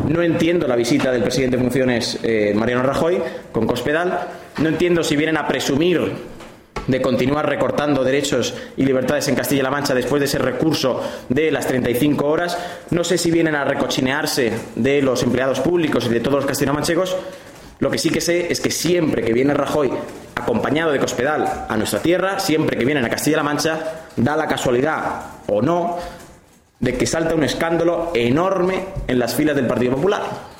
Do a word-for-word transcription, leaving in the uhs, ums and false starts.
No entiendo la visita del presidente en funciones, eh, Mariano Rajoy, con Cospedal. No entiendo si vienen a presumir de continuar recortando derechos y libertades en Castilla-La Mancha después de ese recurso de las treinta y cinco horas. No sé si vienen a recochinearse de los empleados públicos y de todos los castellano-manchegos. Lo que sí que sé es que siempre que viene Rajoy acompañado de Cospedal a nuestra tierra, siempre que vienen a Castilla-La Mancha, da la casualidad o no de que salta un escándalo enorme en las filas del Partido Popular.